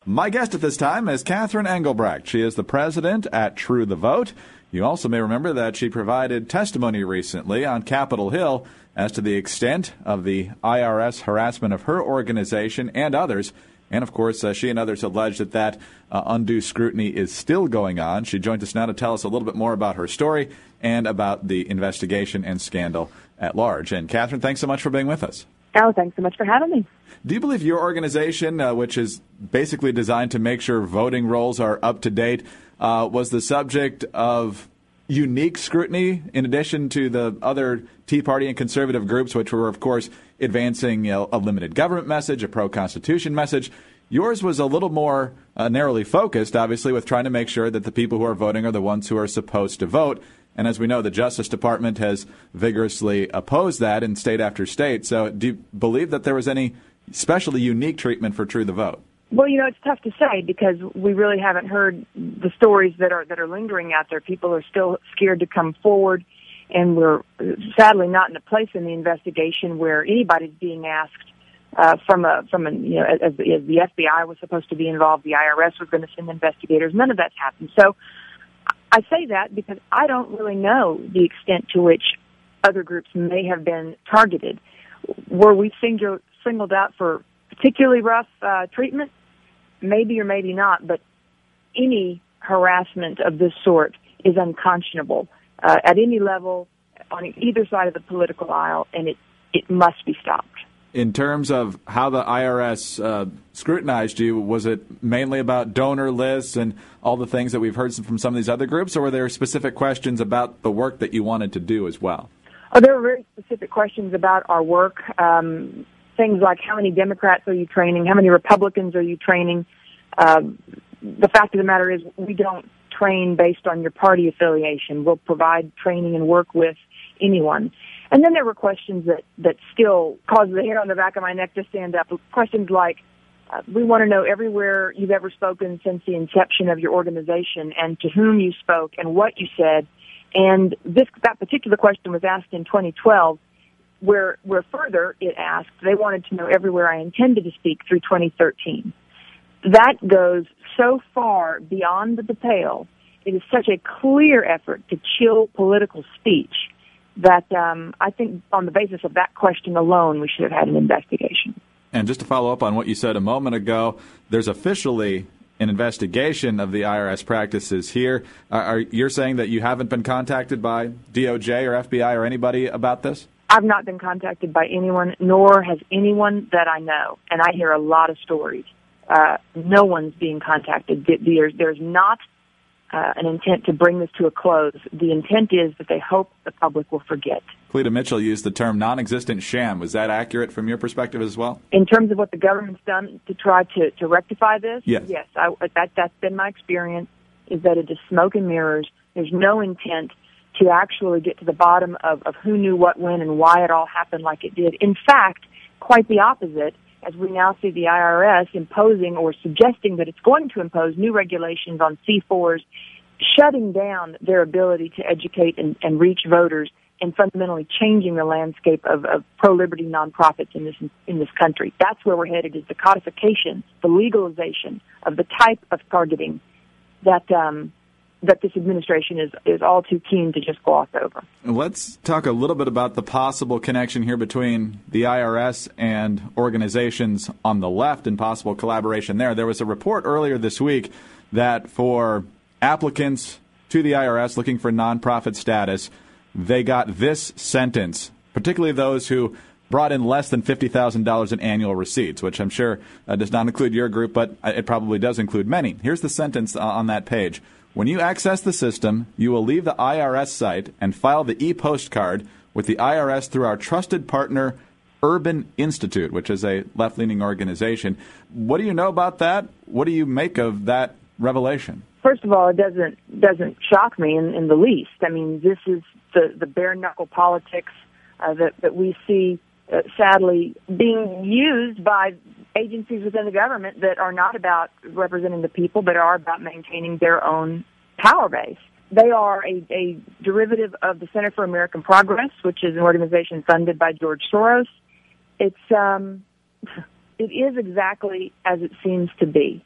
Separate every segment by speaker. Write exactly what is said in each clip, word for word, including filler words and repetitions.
Speaker 1: My guest at this time is Catherine Engelbrecht. She is the president at True the Vote. You also may remember that she provided testimony recently on Capitol Hill as to the extent of the I R S harassment of her organization and others. And, of course, uh, she and others allege that that uh, undue scrutiny is still going on. She joins us now to tell us a little bit more about her story and about the investigation and scandal at large. And, Catherine, thanks so much for being with us.
Speaker 2: Oh, thanks so much for having me.
Speaker 1: Do you believe your organization, uh, which is basically designed to make sure voting rolls are up to date, uh, was the subject of unique scrutiny in addition to the other Tea Party and conservative groups, which were, of course, advancing you know, a limited government message, a pro-Constitution message? Yours was a little more uh, narrowly focused, obviously, with trying to make sure that the people who are voting are the ones who are supposed to vote. And as we know, the Justice Department has vigorously opposed that in state after state. So do you believe that there was any especially unique treatment for True the Vote?
Speaker 2: Well, you know, it's tough to say because we really haven't heard the stories that are that are lingering out there. People are still scared to come forward, and we're sadly not in a place in the investigation where anybody's being asked uh, from a from a you know as, as the F B I was supposed to be involved, the I R S was going to send investigators. None of that's happened. So I say that because I don't really know the extent to which other groups may have been targeted. Were we single, singled out for particularly rough uh, treatment? Maybe or maybe not, but any harassment of this sort is unconscionable uh, at any level, on either side of the political aisle, and it, it must be stopped.
Speaker 1: In terms of how the I R S uh, scrutinized you, was it mainly about donor lists and all the things that we've heard from some of these other groups, or were there specific questions about the work that you wanted to do as well?
Speaker 2: Oh, there were very specific questions about our work. Um, things like how many Democrats are you training? How many Republicans are you training? Um, the fact of the matter is we don't train based on your party affiliation. We'll provide training and work with anyone. And then there were questions that, that still cause the hair on the back of my neck to stand up. Questions like, uh, we want to know everywhere you've ever spoken since the inception of your organization and to whom you spoke and what you said. And this that particular question was asked in twenty twelve, where, where further it asked, they wanted to know everywhere I intended to speak through twenty thirteen. That goes so far beyond the pale. It is such a clear effort to chill political speech that um, I think on the basis of that question alone, we should have had an investigation.
Speaker 1: And just to follow up on what you said a moment ago, there's officially an investigation of the I R S practices here. Uh, are you're saying that you haven't been contacted by D O J or F B I or anybody about this?
Speaker 2: I've not been contacted by anyone, nor has anyone that I know. And I hear a lot of stories. Uh, no one's being contacted. There's, there's not uh, an intent to bring this to a close. The intent is that they hope the public will forget.
Speaker 1: Cleta Mitchell used the term non-existent sham. Was that accurate from your perspective as well?
Speaker 2: In terms of what the government's done to try to, to rectify this?
Speaker 1: Yes.
Speaker 2: Yes, I, that, that's been my experience, is that it is smoke and mirrors. There's no intent to actually get to the bottom of, of who knew what when and why it all happened like it did. In fact, quite the opposite, as we now see the I R S imposing or suggesting that it's going to impose new regulations on C fours, shutting down their ability to educate and, and reach voters, and fundamentally changing the landscape of, of pro-liberty nonprofits in this in this country. That's where we're headed, is the codification, the legalization of the type of targeting that um, that this administration is, is all too keen to just gloss over.
Speaker 1: Let's talk a little bit about the possible connection here between the I R S and organizations on the left and possible collaboration there. There was a report earlier this week that for applicants to the I R S looking for nonprofit status, they got this sentence, particularly those who brought in less than fifty thousand dollars in annual receipts, which I'm sure uh, does not include your group, but it probably does include many. Here's the sentence uh, on that page. When you access the system, you will leave the I R S site and file the e-postcard with the I R S through our trusted partner, Urban Institute, which is a left-leaning organization. What do you know about that? What do you make of that revelation?
Speaker 2: First of all, it doesn't doesn't shock me in, in the least. I mean, this is the, the bare-knuckle politics uh, that, that we see, uh, sadly, being used by agencies within the government that are not about representing the people, but are about maintaining their own power base. They are a, a derivative of the Center for American Progress, which is an organization funded by George Soros. It's um, it is exactly as it seems to be.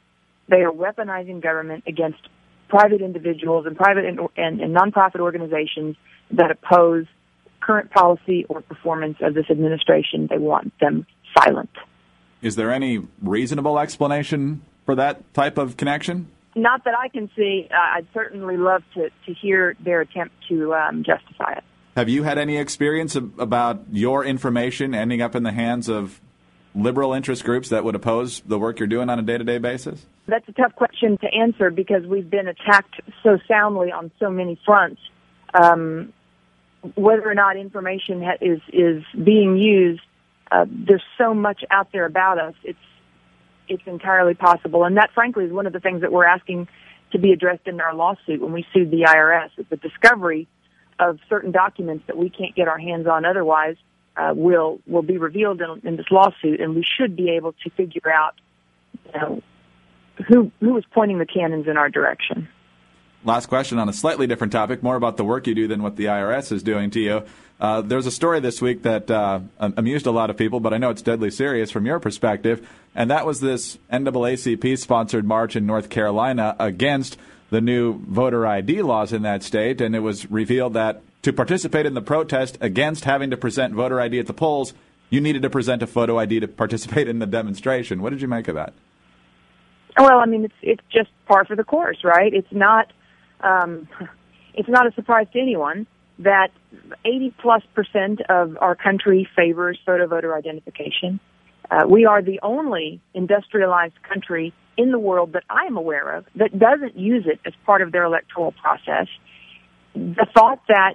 Speaker 2: They are weaponizing government against private individuals and private and, and, and nonprofit organizations that oppose current policy or performance of this administration. They want them silent.
Speaker 1: Is there any reasonable explanation for that type of connection?
Speaker 2: Not that I can see. Uh, I'd certainly love to, to hear their attempt to um, justify it.
Speaker 1: Have you had any experience of, about your information ending up in the hands of liberal interest groups that would oppose the work you're doing on a day-to-day basis?
Speaker 2: That's a tough question to answer because we've been attacked so soundly on so many fronts. Um, whether or not information ha- is is being used, uh, there's so much out there about us. It's it's entirely possible, and that, frankly, is one of the things that we're asking to be addressed in our lawsuit when we sued the I R S. It's the discovery of certain documents that we can't get our hands on otherwise uh, will will be revealed in, in this lawsuit, and we should be able to figure out, you know, who who is pointing the cannons in our direction.
Speaker 1: Last question on a slightly different topic, more about the work you do than what the I R S is doing to you. Uh, there's a story this week that uh, amused a lot of people, but I know it's deadly serious from your perspective, and that was this N double A C P-sponsored march in North Carolina against the new voter I D laws in that state, and it was revealed that to participate in the protest against having to present voter I D at the polls, you needed to present a photo I D to participate in the demonstration. What did you make of that?
Speaker 2: Well, I mean, it's it's just par for the course, right? It's not um, it's not a surprise to anyone that eighty plus percent of our country favors photo voter identification. Uh, we are the only industrialized country in the world that I am aware of that doesn't use it as part of their electoral process. The thought that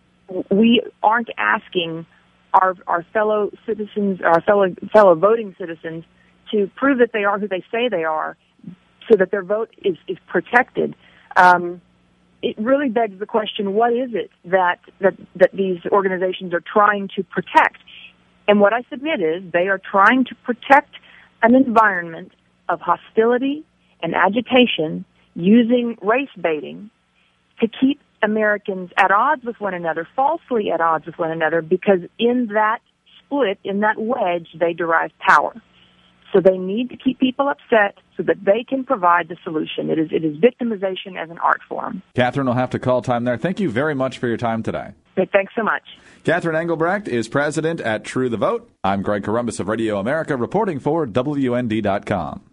Speaker 2: we aren't asking our our fellow citizens, our fellow fellow voting citizens, to prove that they are who they say they are, so that their vote is is protected. Um, it really begs the question: what is it that that that these organizations are trying to protect? And what I submit is they are trying to protect an environment of hostility and agitation using race baiting to keep Americans at odds with one another, falsely at odds with one another, because in that split, in that wedge, they derive power. So they need to keep people upset so that they can provide the solution. It is it is victimization as an art form.
Speaker 1: Catherine will have to call time there. Thank you very much for your time today.
Speaker 2: Thanks so much.
Speaker 1: Catherine Engelbrecht is president at True the Vote. I'm Greg Corombos of Radio America, reporting for W N D dot com.